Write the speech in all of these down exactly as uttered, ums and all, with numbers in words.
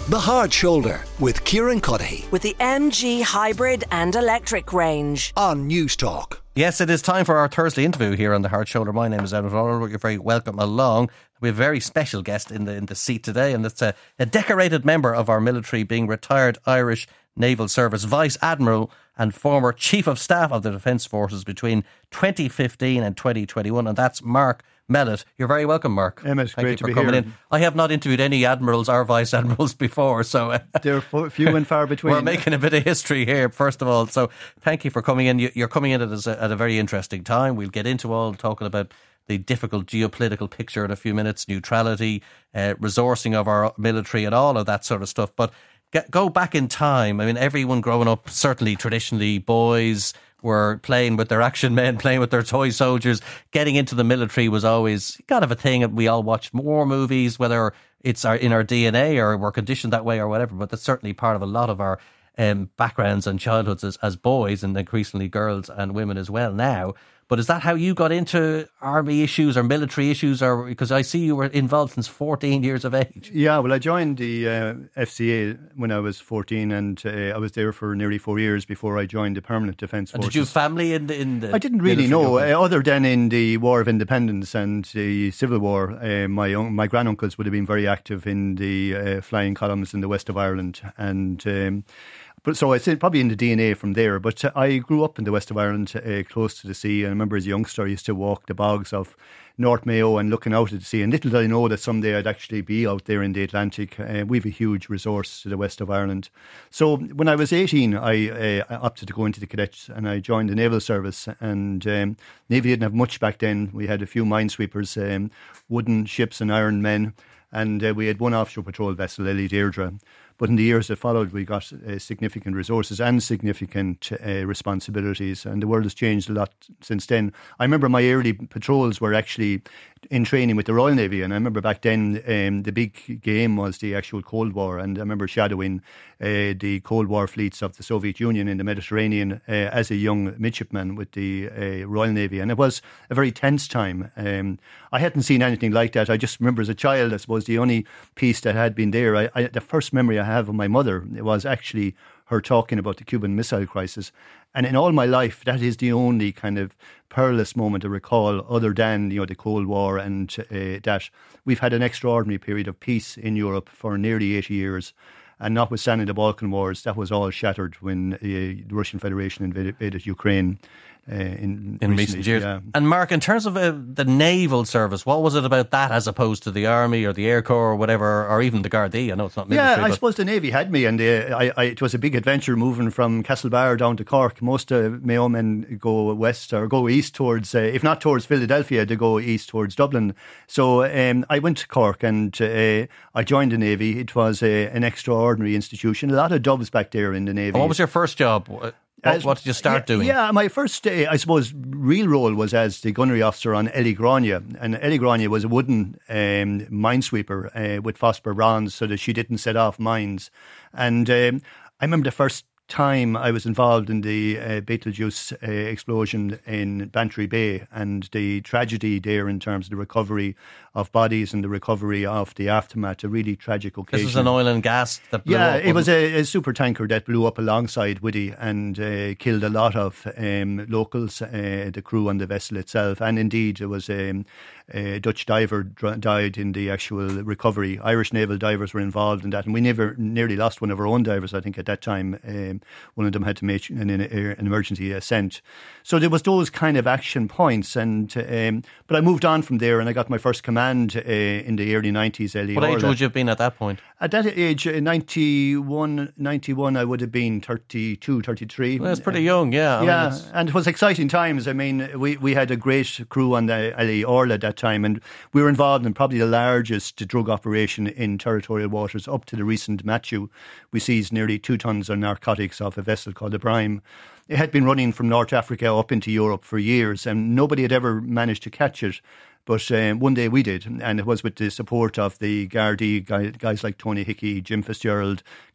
The Hard Shoulder with Kieran Cuddihy with the M G Hybrid and Electric range on News Talk. Yes, it is time for our Thursday interview here on The Hard Shoulder. My name is Edward Lawler. You're very welcome along. We have a very special guest in the in the seat today, and it's a, a decorated member of our military, being retired Irish Naval Service Vice Admiral and former Chief of Staff of the Defence Forces between twenty fifteen and twenty twenty-one, and that's Mark Mellett. You're very welcome, Mark. Emma, it's Thank great you to for be coming here. in. I have not interviewed any admirals or vice admirals before, so uh, they're few and far between. We're making a bit of history here, first of all. So thank you for coming in. You're coming in at a, at a very interesting time. We'll get into all talking about the difficult geopolitical picture in a few minutes, neutrality, uh, resourcing of our military and all of that sort of stuff. But get, go back in time. I mean, everyone growing up, certainly traditionally, boys were playing with their action men, playing with their toy soldiers. Getting into the military was always kind of a thing. We all watched war movies, whether it's our, in our D N A or we're conditioned that way or whatever, but that's certainly part of a lot of our um, backgrounds and childhoods as, as boys, and increasingly girls and women as well now. But is that how you got into army issues or military issues? Or because I see you were involved since fourteen years of age. Yeah, well, I joined the uh, F C A when I was fourteen, and uh, I was there for nearly four years before I joined the Permanent Defence Forces. And did you have family in the, in the I didn't really military know, uh, other than in the War of Independence and the Civil War. Uh, my un- my granduncles would have been very active in the uh, flying columns in the west of Ireland, and Um, But so it's probably in the D N A from there. But uh, I grew up in the west of Ireland, uh, close to the sea. And I remember as a youngster, I used to walk the bogs of North Mayo and looking out at the sea. And little did I know that someday I'd actually be out there in the Atlantic. Uh, we have a huge resource to the west of Ireland. So when I was eighteen, I, uh, I opted to go into the cadets, and I joined the Naval Service. And um, Navy didn't have much back then. We had a few minesweepers, um, wooden ships and iron men. And uh, we had one offshore patrol vessel, Ellie Deirdre. But in the years that followed, we got uh, significant resources and significant uh, responsibilities, and the world has changed a lot since then. I remember my early patrols were actually in training with the Royal Navy, and I remember back then um, the big game was the actual Cold War, and I remember shadowing uh, the Cold War fleets of the Soviet Union in the Mediterranean uh, as a young midshipman with the uh, Royal Navy, and it was a very tense time. Um, I hadn't seen anything like that. I just remember as a child, I suppose the only piece that had been there, I, I, the first memory I have of my mother, it was actually her talking about the Cuban Missile Crisis. And in all my life, that is the only kind of perilous moment I recall, other than, you know, the Cold War and uh, that. We've had an extraordinary period of peace in Europe for nearly eighty years. And notwithstanding the Balkan Wars, that was all shattered when uh, the Russian Federation invaded, invaded Ukraine. Uh, in, in recently, recent years. Yeah. And Mark, in terms of uh, the naval service, what was it about that as opposed to the Army or the Air Corps or whatever, or even the Gardaí? I know it's not military. Yeah, I but suppose the Navy had me, and uh, I, I, it was a big adventure moving from Castlebar down to Cork. Most uh, Mayo men go west or go east towards, uh, if not towards Philadelphia, they go east towards Dublin. So um, I went to Cork and uh, I joined the Navy. It was uh, an extraordinary institution. A lot of dubs back there in the Navy. And what was your first job? What, As, what did you start yeah, doing? Yeah, my first, uh, I suppose, real role was as the gunnery officer on Ellie Grania. And Ellie Grania was a wooden um, minesweeper uh, with phosphor bronze so that she didn't set off mines. And um, I remember the first time I was involved in the uh, Betelgeuse uh, explosion in Bantry Bay, and the tragedy there in terms of the recovery of bodies and the recovery of the aftermath, a really tragic occasion. This was an oil and gas that blew yeah, up. it was a, a super tanker that blew up alongside Whitty and uh, killed a lot of um, locals, uh, the crew on the vessel itself, and indeed there was um, a Dutch diver dr- died in the actual recovery. Irish naval divers were involved in that, and we never nearly lost one of our own divers, I think, at that time. Um, one of them had to make an, an emergency ascent. So there was those kind of action points, and um, but I moved on from there, and I got my first command uh, in the early nineties. What age would you have been at that point? At that age, uh, ninety-one, ninety-one, I would have been thirty-two, thirty-tee. Well, that's pretty young, yeah. I yeah, mean, and it was exciting times. I mean, we, we had a great crew on the Ellie Orla at that time, and we were involved in probably the largest drug operation in territorial waters up to the recent Matthew. We seized nearly two tons of narcotics off a vessel called the Brime. It had been running from North Africa up into Europe for years, and nobody had ever managed to catch it. But um, one day we did, and it was with the support of the Gardaí, guys like Tony Hickey, Jim Fitzgerald,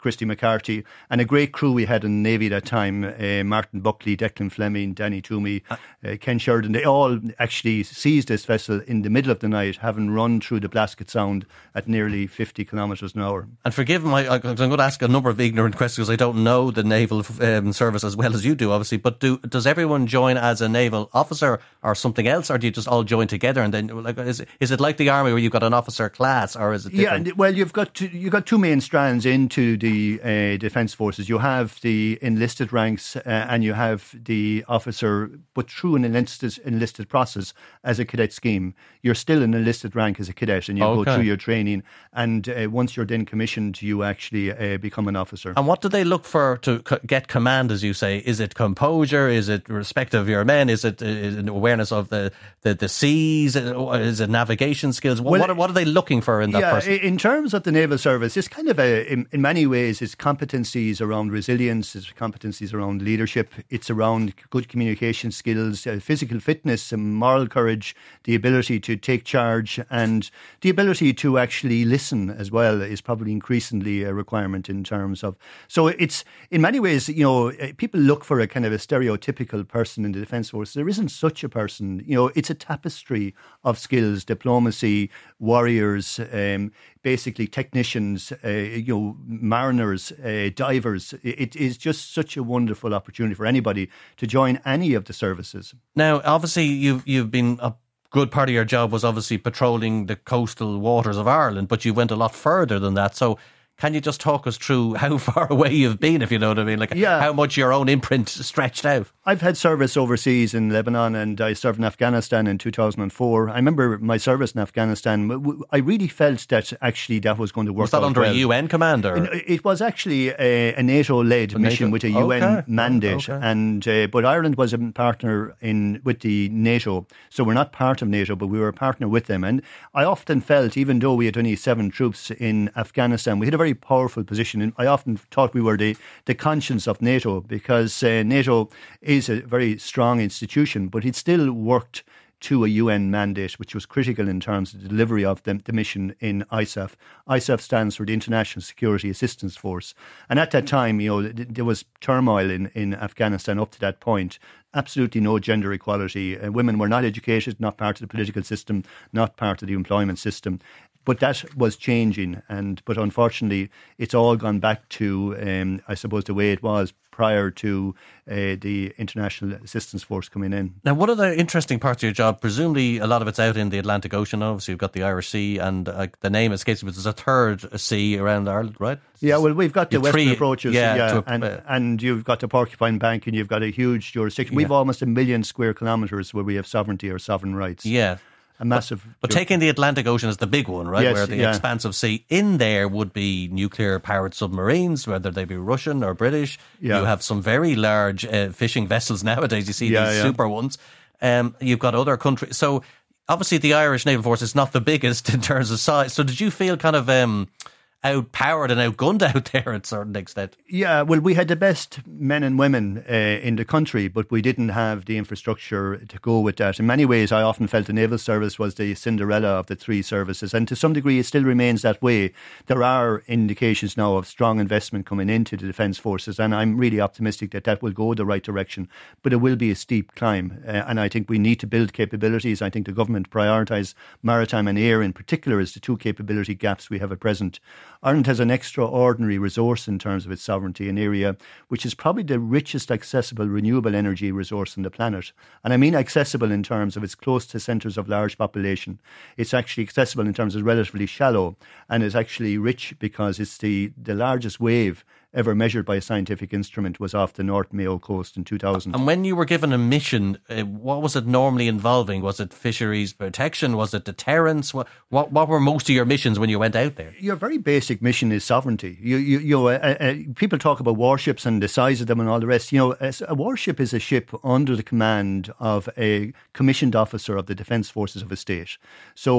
Christy McCarthy, and a great crew we had in the Navy at that time, uh, Martin Buckley, Declan Fleming, Danny Toomey, uh, Ken Sheridan. They all actually seized this vessel in the middle of the night, having run through the Blasket Sound at nearly fifty kilometres an hour. And forgive my, I'm going to ask a number of ignorant questions because I don't know the naval um, service as well as you do, obviously, but do does everyone join as a naval officer or something else, or do you just all join together? And then, like, is, is it like the army where you've got an officer class, or is it different? Yeah, well, you've got two, you've got two main strands into the uh, Defence Forces. You have the enlisted ranks uh, and you have the officer, but through an enlisted, enlisted process as a cadet scheme. You're still an enlisted rank as a cadet, and you okay. go through your training, and uh, once you're then commissioned, you actually uh, become an officer. And what do they look for to co- get command, as you say? Is it composure? Is it respect of your men? Is it, is it awareness of the, the, the seas? Is it navigation skills? What, Well, what, are, what are they looking for in that yeah, person? In terms of the naval service, it's kind of a, in, in many ways, it's competencies around resilience, it's competencies around leadership, it's around good communication skills, uh, physical fitness, and moral courage, the ability to take charge, and the ability to actually listen as well is probably increasingly a requirement in terms of. So it's in many ways, you know, people look for a kind of a stereotypical person in the Defence Force. There isn't such a person. You know, it's a tapestry of skills, diplomacy, warriors, um, basically technicians, uh, you know, mariners, uh, divers. It is just such a wonderful opportunity for anybody to join any of the services. Now, obviously, you've you've been a good part of your job was obviously patrolling the coastal waters of Ireland, but you went a lot further than that. So can you just talk us through how far away you've been, if you know what I mean? Like, yeah. how much your own imprint stretched out? I've had service overseas in Lebanon, and I served in Afghanistan in two thousand four. I remember my service in Afghanistan. I really felt that actually that was going to work. Was that out under well. a U N command? Or? It was actually a, a NATO-led A mission NATO? with a U N Okay. mandate, Okay. and uh, but Ireland was a partner in with the NATO, so we're not part of NATO, but we were a partner with them. And I often felt, even though we had only seven troops in Afghanistan, we had a very powerful position. And I often thought we were the, the conscience of NATO, because uh, NATO is a very strong institution, but it still worked to a U N mandate, which was critical in terms of the delivery of the, the mission in I S A F. I S A F stands for the International Security Assistance Force. And at that time, you know, th- there was turmoil in, in Afghanistan up to that point. Absolutely no gender equality. Uh, women were not educated, not part of the political system, not part of the employment system. But that was changing, and but unfortunately, it's all gone back to, um, I suppose, the way it was prior to uh, the International Assistance Force coming in. Now, one of the interesting parts of your job, presumably a lot of it's out in the Atlantic Ocean. Obviously, you've got the Irish Sea, and uh, the name escapes me, but there's a third sea around Ireland, right? Yeah, well, we've got the You've western three- approaches, yeah, yeah, to a- and, uh, and you've got the Porcupine Bank, and you've got a huge jurisdiction. We've Yeah. almost a million square kilometres where we have sovereignty or sovereign rights. Yeah. A massive. But taking the Atlantic Ocean as the big one, right, Yes, where the yeah. expansive sea, in there would be nuclear-powered submarines, whether they be Russian or British. Yeah. You have some very large uh, fishing vessels nowadays. You see Yeah, these yeah. super ones. Um, you've got other countries. So obviously the Irish Naval Force is not the biggest in terms of size. So did you feel kind of um, outpowered and outgunned out there at a certain extent? Yeah, well, we had the best men and women uh, in the country, but we didn't have the infrastructure to go with that. In many ways, I often felt the Naval Service was the Cinderella of the three services, and to some degree it still remains that way. There are indications now of strong investment coming into the Defence Forces, and I'm really optimistic that that will go the right direction, but it will be a steep climb, uh, and I think we need to build capabilities. I think the government prioritise maritime and air in particular as the two capability gaps we have at present. Ireland has an extraordinary resource in terms of its sovereignty, an area which is probably the richest accessible renewable energy resource on the planet. And I mean accessible in terms of it's close to centres of large population. It's actually accessible in terms of relatively shallow, and it's actually rich because it's the, the largest wave ever measured by a scientific instrument was off the North Mayo coast in two thousand. And when you were given a mission, uh, what was it normally involving? Was it fisheries protection? Was it deterrence? What, what what were most of your missions when you went out there? Your very basic mission is sovereignty. You, you, you know, uh, uh, people talk about warships and the size of them and all the rest. You know, a, a warship is a ship under the command of a commissioned officer of the Defence Forces of a state. So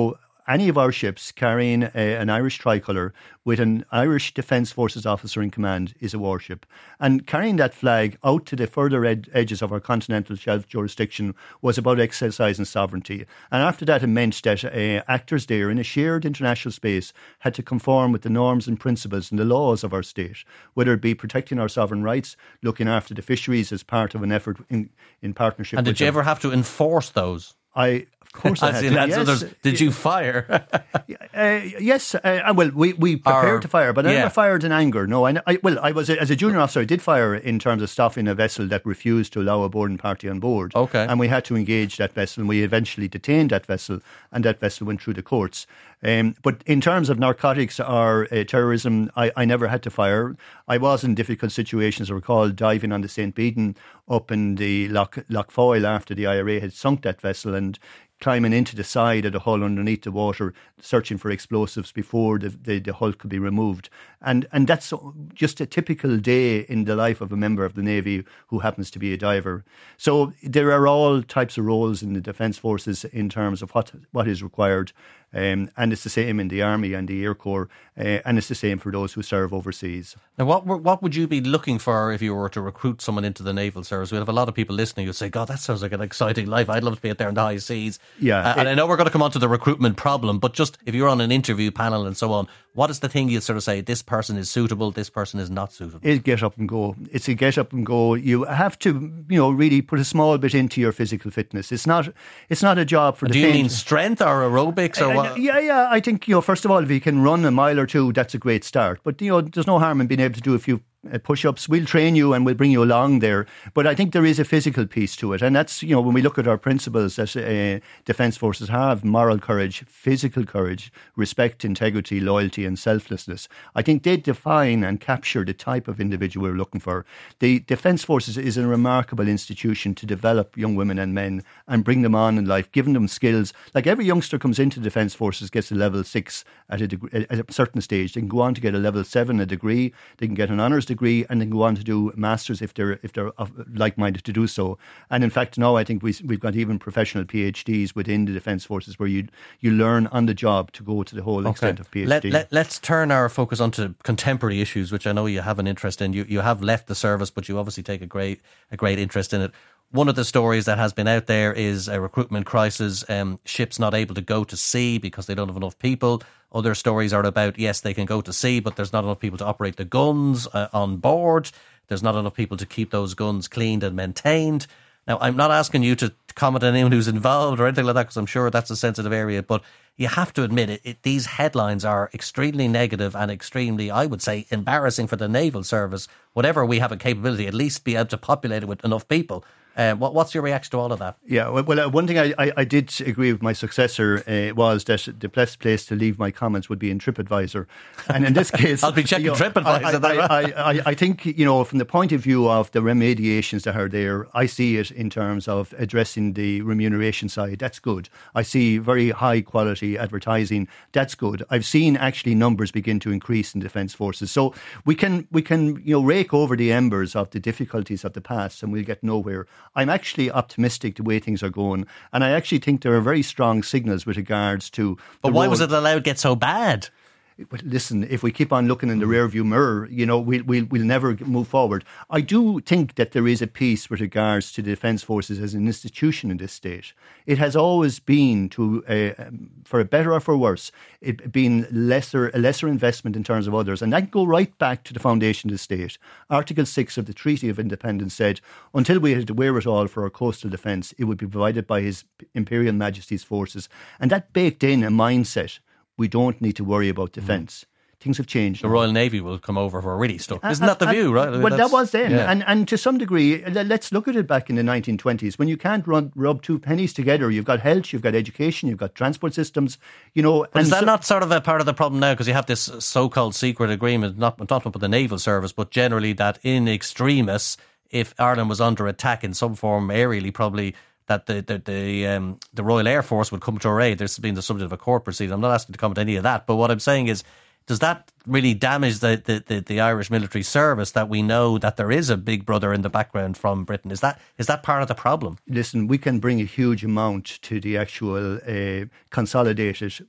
any of our ships carrying a, an Irish tricolour with an Irish Defence Forces officer in command is a warship. And carrying that flag out to the further ed- edges of our continental shelf jurisdiction was about exercising sovereignty. And after that, it meant that uh, actors there in a shared international space had to conform with the norms and principles and the laws of our state, whether it be protecting our sovereign rights, looking after the fisheries as part of an effort in, in partnership And with did you them. ever have to enforce those? I, of course, I As had in, to. as Yes. others, did you fire? Uh, yes, uh, well, we, we prepared Or- to fire, but I yeah. never fired in anger. No, I, I well, I was a, as a junior officer, I did fire in terms of stopping a vessel that refused to allow a boarding party on board. Okay. And we had to engage that vessel, and we eventually detained that vessel, and that vessel went through the courts. Um, but in terms of narcotics or uh, terrorism, I, I never had to fire. I was in difficult situations. I recall diving on the Saint Beaton up in the Loch, Loch Foyle after the I R A had sunk that vessel, and climbing into the side of the hull underneath the water, searching for explosives before the, the, the hull could be removed. And and that's just a typical day in the life of a member of the Navy who happens to be a diver. So there are all types of roles in the Defence Forces in terms of what what is required. Um, and it's the same in the Army and the Air Corps, uh, and it's the same for those who serve overseas. Now, what were- what would you be looking for if you were to recruit someone into the naval service? We have a lot of people listening who say, God, that sounds like an exciting life. I'd love to be out there in the high seas. Yeah, Uh, and it- I know we're going to come on to the recruitment problem, but just if you're on an interview panel and so on, what is the thing you'd sort of say, this person is suitable, this person is not suitable? It's get up and go. It's a get up and go. You have to, you know, really put a small bit into your physical fitness. It's not, it's not a job for Do the you faint. mean strength or aerobics or Uh, what? Yeah, yeah. I think, you know, first of all, if you can run a mile or two, that's a great start. But, you know, there's no harm in being able to do a few uh, push-ups. We'll train you and we'll bring you along there. But I think there is a physical piece to it. And that's, you know, when we look at our principles that uh, Defence Forces have, moral courage, physical courage, respect, integrity, loyalty and selflessness, I think they define and capture the type of individual we're looking for. The Defence Forces is a remarkable institution to develop young women and men and bring them on in life, giving them skills. Like every youngster comes into Defence Forces, gets a level six at a, degree, at a certain stage. They can go on to get a level seven, a degree. They can get an honours degree and then go on to do masters if they're if they're like-minded to do so. And in fact, now I think we, we've got even professional PhDs within the Defence Forces where you you learn on the job to go to the whole extent of PhD. Let, let, let's turn our focus onto contemporary issues, which I know you have an interest in. You you have left the service, but you obviously take a great a great interest in it. One of the stories that has been out there is a recruitment crisis, um, ships not able to go to sea because they don't have enough people. Other stories are about, yes, they can go to sea, but there's not enough people to operate the guns uh, on board. There's not enough people to keep those guns cleaned and maintained. Now, I'm not asking you to comment on anyone who's involved or anything like that, because I'm sure that's a sensitive area, but you have to admit it, it. These headlines are extremely negative and extremely, I would say, embarrassing for the naval service. Whatever we have a capability, at least be able to populate it with enough people. Um, what, what's your reaction to all of that? Yeah, well, well uh, one thing I, I, I did agree with my successor uh, was that the best place to leave my comments would be in TripAdvisor. And in this case... I'll be checking you know, TripAdvisor. I, I, I, I, I think, you know, from the point of view of the remediations that are there, I see it in terms of addressing the remuneration side. That's good. I see very high quality advertising. That's good. I've seen actually numbers begin to increase in Defence Forces. So we can, we can, you know, rake over the embers of the difficulties of the past and we'll get nowhere. I'm actually optimistic the way things are going, and I actually think there are very strong signals with regards to. But why was it allowed to get so bad? But listen, if we keep on looking in the rearview mirror, you know, we'll, we'll, we'll never move forward. I do think that there is a piece with regards to the Defence Forces as an institution in this state. It has always been, to uh, for a better or for worse, it been lesser, a lesser investment in terms of others. And that can go right back to the foundation of the state. Article six of the Treaty of Independence said, until we had the wherewithal for our coastal defence, it would be provided by His Imperial Majesty's forces. And that baked in a mindset. We don't need to worry about defence. Mm. Things have changed. The now. Royal Navy will come over if we're really stuck. Isn't that the and, view, right? I mean, well, that was then. Yeah. And and to some degree, let's look at it back in the nineteen twenties. When you can't run, rub two pennies together, you've got health, you've got education, you've got transport systems, you know. But and is that so, not sort of a part of the problem now? Because you have this so-called secret agreement, not, not with the naval service, but generally that in extremis, if Ireland was under attack in some form, aerially probably, that the the the, um, the Royal Air Force would come to our aid. There's been the subject of a court proceeding. I'm not asking to comment any of that, but what I'm saying is, does that really damage the, the, the, the Irish military service that we know that there is a big brother in the background from Britain? Is that is that part of the problem? Listen, we can bring a huge amount to the actual uh, consolidated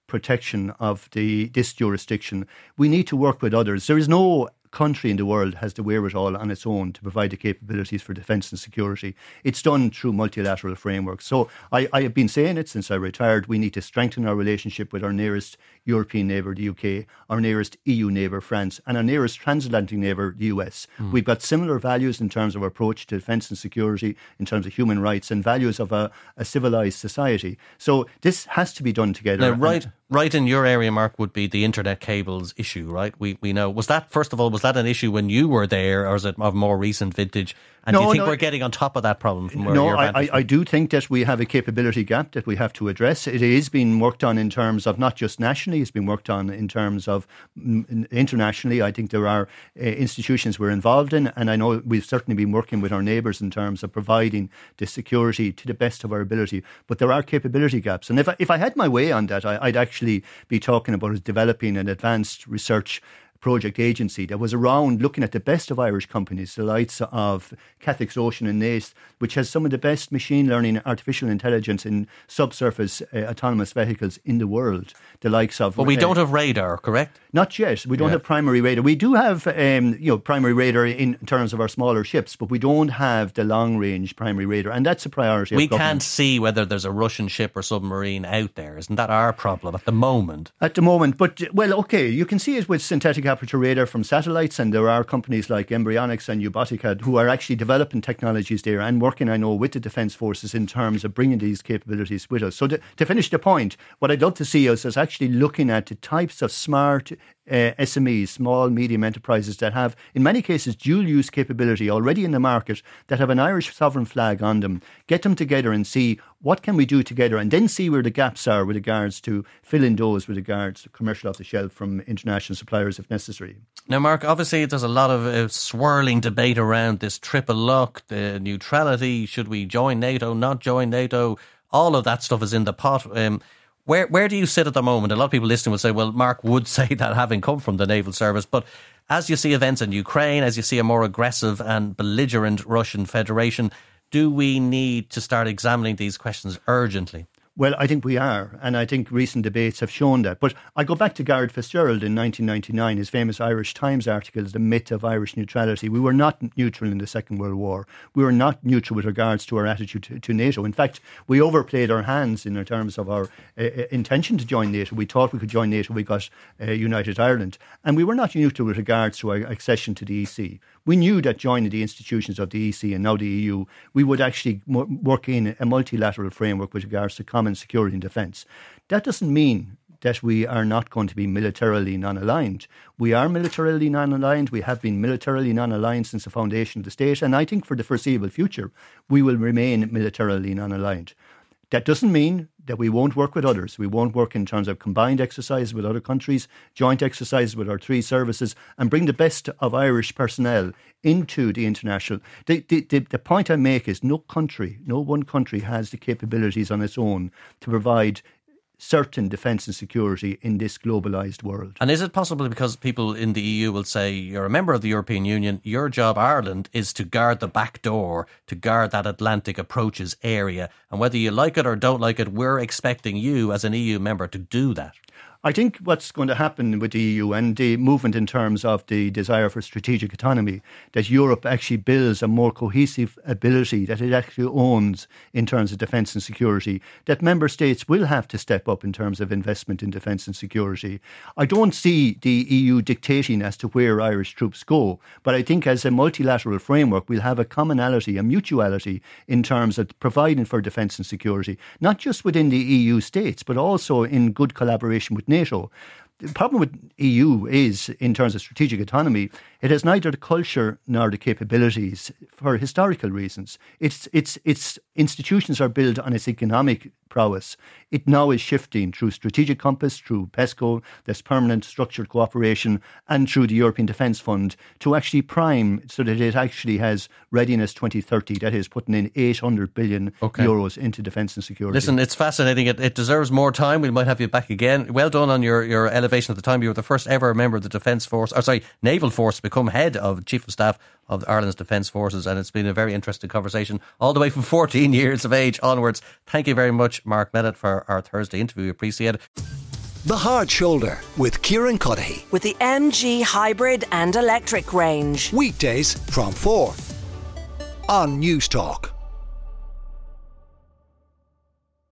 protection of the this jurisdiction. We need to work with others. There is no country in the world has the wherewithal on its own to provide the capabilities for defence and security. It's done through multilateral frameworks. So I, I have been saying it since I retired. We need to strengthen our relationship with our nearest European neighbour, the U K, our nearest E U neighbour, France, and our nearest transatlantic neighbour, the U S. Mm. We've got similar values in terms of our approach to defence and security, in terms of human rights and values of a, a civilised society. So this has to be done together. Now, right, right in your area, Mark, would be the internet cables issue, right? We we know. Was that, first of all, was that an issue when you were there, or is it of more recent vintage? And no, do you think no, we're getting on top of that problem from where no, you're I, I, I do think that we have a capability gap that we have to address. It is being worked on in terms of not just nationally, it's been worked on in terms of internationally. I think there are uh, institutions we're involved in, and I know we've certainly been working with our neighbours in terms of providing the security to the best of our ability. But there are capability gaps. And if I, if I had my way on that, I, I'd actually be talking about developing an advanced research project agency that was around looking at the best of Irish companies, the likes of Catholics Ocean and Nace, which has some of the best machine learning, artificial intelligence in subsurface uh, autonomous vehicles in the world. The likes of, but we uh, don't have radar, correct? Not yet. We don't yeah. have primary radar. We do have, um, you know, primary radar in terms of our smaller ships, but we don't have the long range primary radar, and that's a priority. We of government. Can't see whether there's a Russian ship or submarine out there. Isn't that our problem at the moment? At the moment, but well, okay, you can see it with synthetic aperture radar from satellites, and there are companies like Embryonics and Ubotica who are actually developing technologies there and working, I know, with the Defence Forces in terms of bringing these capabilities with us. So to, to finish the point, what I'd love to see us is actually looking at the types of smart Uh, S M Es, small, medium enterprises that have, in many cases, dual-use capability already in the market, that have an Irish sovereign flag on them. Get them together and see what can we do together, and then see where the gaps are with regards to filling those with regards to commercial off the shelf from international suppliers if necessary. Now, Mark, obviously there's a lot of uh, swirling debate around this triple lock, the neutrality, should we join NATO, not join NATO, all of that stuff is in the pot. Um, Where where do you sit at the moment? A lot of people listening will say, well, Mark would say that having come from the naval service, but as you see events in Ukraine, as you see a more aggressive and belligerent Russian Federation, do we need to start examining these questions urgently? Well, I think we are, and I think recent debates have shown that. But I go back to Garrett Fitzgerald in nineteen ninety-nine, his famous Irish Times article, The Myth of Irish Neutrality. We were not neutral in the Second World War. We were not neutral with regards to our attitude to, to NATO. In fact, we overplayed our hands in terms of our uh, intention to join NATO. We thought we could join NATO. We got uh, United Ireland. And we were not neutral with regards to our accession to the E C. We knew that joining the institutions of the E C and now the E U, we would actually work in a multilateral framework with regards to common security and defence. That doesn't mean that we are not going to be militarily non-aligned. We are militarily non-aligned. We have been militarily non-aligned since the foundation of the state. And I think for the foreseeable future, we will remain militarily non-aligned. That doesn't mean that we won't work with others. We won't work in terms of combined exercises with other countries, joint exercises with our three services, and bring the best of Irish personnel into the international. The, the, the, the point I make is no country, no one country has the capabilities on its own to provide certain defence and security in this globalised world. And is it possible, because people in the E U will say, you're a member of the European Union, your job, Ireland, is to guard the back door, to guard that Atlantic approaches area, and whether you like it or don't like it, we're expecting you as an E U member to do that? I think what's going to happen with the E U and the movement in terms of the desire for strategic autonomy, that Europe actually builds a more cohesive ability that it actually owns in terms of defence and security, that member states will have to step up in terms of investment in defence and security. I don't see the E U dictating as to where Irish troops go, but I think as a multilateral framework, we'll have a commonality, a mutuality in terms of providing for defence and security, not just within the E U states, but also in good collaboration with NATO. The problem with E U is, in terms of strategic autonomy, it has neither the culture nor the capabilities for historical reasons. Its its its institutions are built on its economic prowess. It now is shifting through Strategic Compass, through PESCO, this permanent structured cooperation, and through the European Defence Fund to actually prime so that it actually has readiness twenty thirty, that is putting in eight hundred billion okay. euros into defence and security. Listen, it's fascinating. It, it deserves more time. We might have you back again. Well done on your, your elevation at the time. You were the first ever member of the Defence Force, or sorry, Naval Force to become head of Chief of Staff of Ireland's Defence Forces, and it's been a very interesting conversation all the way from fourteen years of age onwards. Thank you very much, Mark Mellett, for our Thursday interview. We appreciate it. The Hard Shoulder with Kieran Cuddihy. With the M G hybrid and electric range. Weekdays from four on News Talk.